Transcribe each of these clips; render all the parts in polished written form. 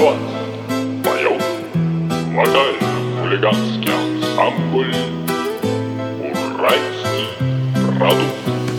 вас поет вокально-хулиганский ансамбль «Уральский продукт».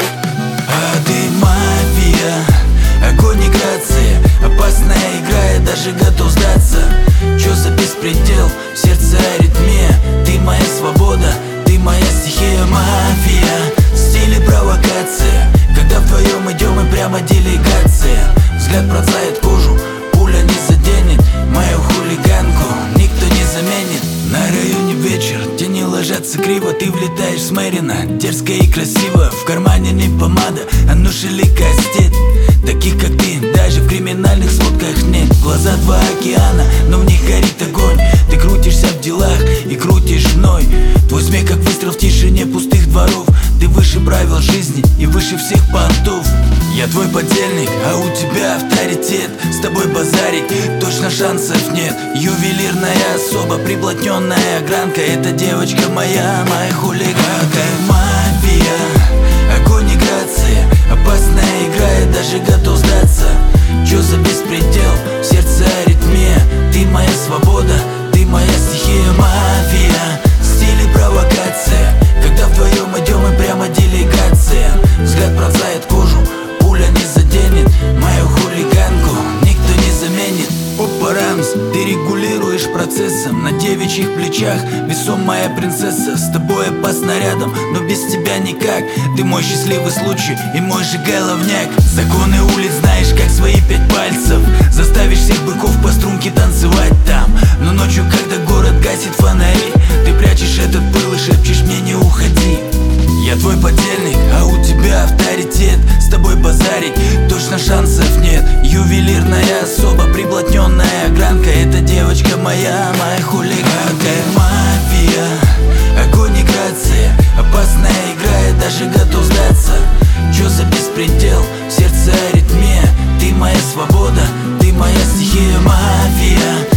А ты мафия, огонь и грация, опасная игра, я даже готов сдаться. Чё за беспредел, в сердце аритмия, ты моя свобода, ты моя стихия. Мафия, стиль и провокация, когда вдвоем идем и прямо делегация. Взгляд пронзает кожу, пуля не заденет мою хулиганку, никто не заменит. На районе вечер, тени ложатся криво, ты влетаешь с Мэрина, дерзко и красиво. В кармане не помада, а нож или кастет. Таких как ты даже в криминальных сводках нет. Глаза два океана, но в них горит огонь. Ты крутишься в делах и крутишь мной. Твой смех как выстрел в тишине пустых дворов. Ты выше правил жизни и выше всех понтов. Я твой подельник, а у тебя авторитет. С тобой базарить точно шансов нет. Ювелирная особа, приблотненная огранка. Эта девочка моя, моя хулиганка. Мафия, огонь и грация, опасная игра, я даже готов сдаться. Чё за беспредел, в сердце аритмия, ты моя свобода, ты моя стихия. Мафия, стиль и провокация, когда вдвоем идем и прямо делегация. Взгляд пронзает кожу, пуля не заденет мою хулиганку, никто не заменит. Опа, Рамс, ты регулируешь процессом. На девичьих плечах весомая принцесса. С тобой опасно рядом, но без тебя никак. Ты мой счастливый случай и мой же головняк. Законы улиц знаешь как свои 5 пальцев. Заставишь всех быков по струнке танцевать там. Но ночью, когда город гасит фонари, ты прячешь этот пыл и шепчешь мне не уходи. Я твой подельник, а у тебя авторитет. С тобой базарить точно шансов нет. Ювелирная особа, приблотненная огранка. Эта девочка моя, моя хулиганка. Мафия, огонь и грация, опасная игра, я даже готов сдаться. Чё за беспредел, в сердце аритмия, ты моя свобода, ты моя стихия. Мафия,